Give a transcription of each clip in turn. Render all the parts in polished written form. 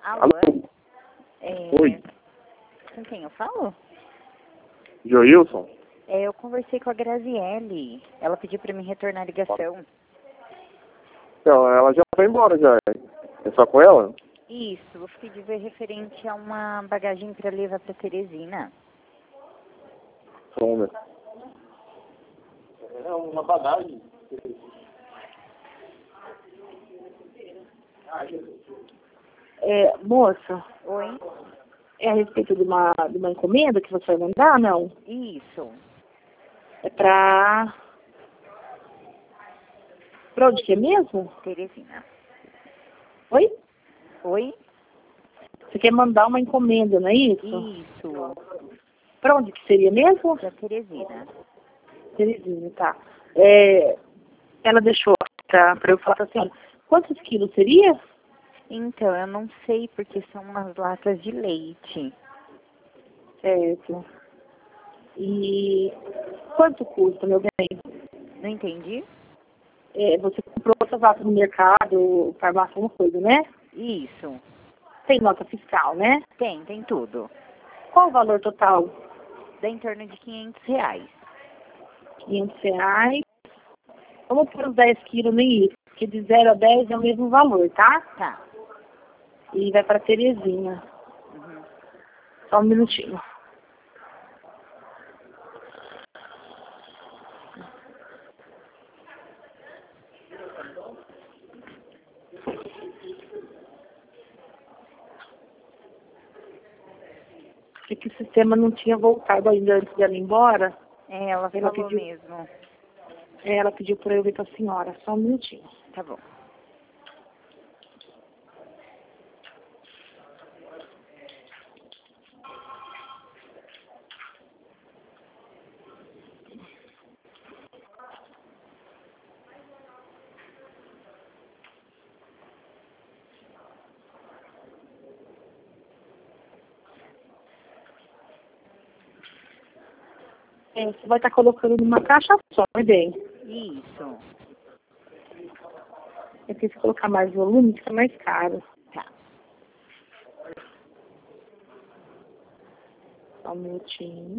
Alô? Oi, Com quem eu falo? Joilson? Eu conversei com a Graziele. Ela pediu pra me retornar a ligação. Então, ela já foi embora já. É só com ela? Isso, eu fiquei de ver referente a uma bagagem pra levar pra Teresina. Sonda. É uma bagagem. Moça, Oi? é a respeito de uma encomenda que você vai mandar, não? Isso. É pra onde que é mesmo? Teresina. Oi? Oi? Você quer mandar uma encomenda, não é isso? Isso. Pra onde que seria mesmo? Pra Teresina. Terezinha, tá. Ela deixou pra eu falar assim, quantos quilos seria? Então, eu não sei porque são umas latas de leite. Certo. E quanto custa, meu bem? Não entendi? Você comprou essas latas no mercado, farmácia, alguma coisa, né? Isso. Tem nota fiscal, né? Tem tudo. Qual o valor total? Dá em torno de R$ 500. R$ 500. Vamos por uns 10 quilos nem isso, porque de 0 a 10 é o mesmo valor, tá? Tá. E vai para Terezinha. Uhum. Só um minutinho. Porque que o sistema não tinha voltado ainda antes dela ir embora. Ela Ela falou pediu. mesmo. Ela pediu para eu ver com a senhora. Só um minutinho. Tá bom. Você vai estar colocando numa caixa só, né, bem? Isso. É porque se colocar mais volume, fica mais caro. Tá. Só um minutinho.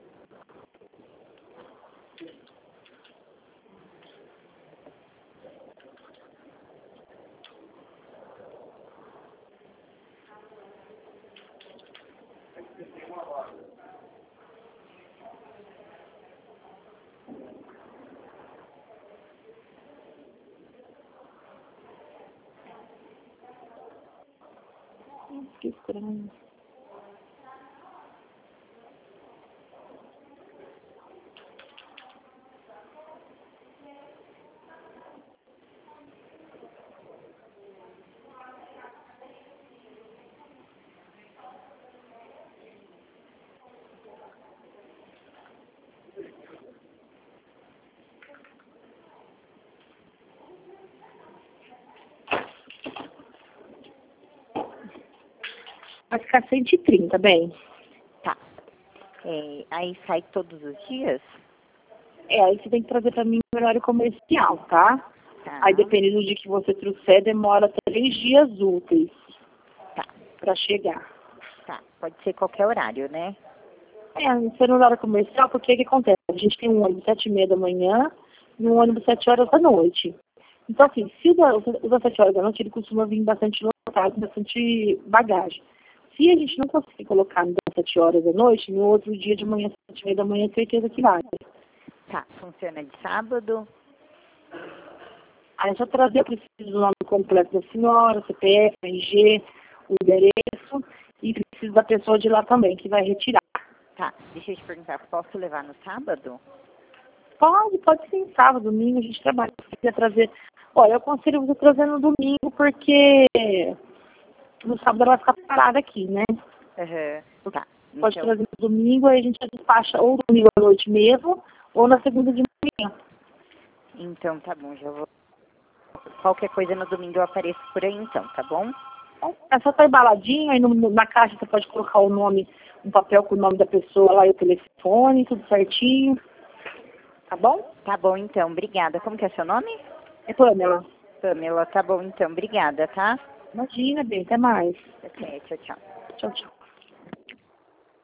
Que estranho. Vai ficar 130, bem. Tá. Aí sai todos os dias? Aí você tem que trazer para mim no horário comercial, tá? Tá. Aí, dependendo do dia que você trouxer, demora 3 dias úteis Tá. para chegar. Tá. Pode ser qualquer horário, né? Isso no horário comercial, porque o que acontece? A gente tem um ônibus 7h30 da manhã e um ônibus 7 horas da noite. Então, assim, se o das 7 horas da noite, ele costuma vir bastante lotado, bastante bagagem. Se a gente não conseguir colocar no das 7 horas da noite, no outro dia de manhã, 7h30 da manhã, certeza que vai. Tá. Funciona de sábado? Aí é só trazer, eu preciso do nome completo da senhora, CPF, RG, o endereço, e preciso da pessoa de lá também, que vai retirar. Tá. Deixa eu te perguntar, posso levar no sábado? Pode ser em sábado, domingo, a gente trabalha. Se quiser trazer. Olha, eu aconselho você trazer no domingo, porque no sábado ela vai ficar parada aqui, né? Uhum. Tá. Pode Então, trazer no domingo, aí a gente despacha ou domingo à noite mesmo, ou na segunda de manhã. então tá bom, já vou. Qualquer coisa no domingo eu apareço por aí então, tá bom? É só estar embaladinho, aí na caixa você pode colocar o nome, um papel com o nome da pessoa lá e o telefone, tudo certinho. Tá bom? Tá bom então, obrigada. Como que é seu nome? É Pamela. Pamela, tá bom então, obrigada, tá? Imagina, bem, até mais. Ok, tchau, tchau. Tchau, tchau.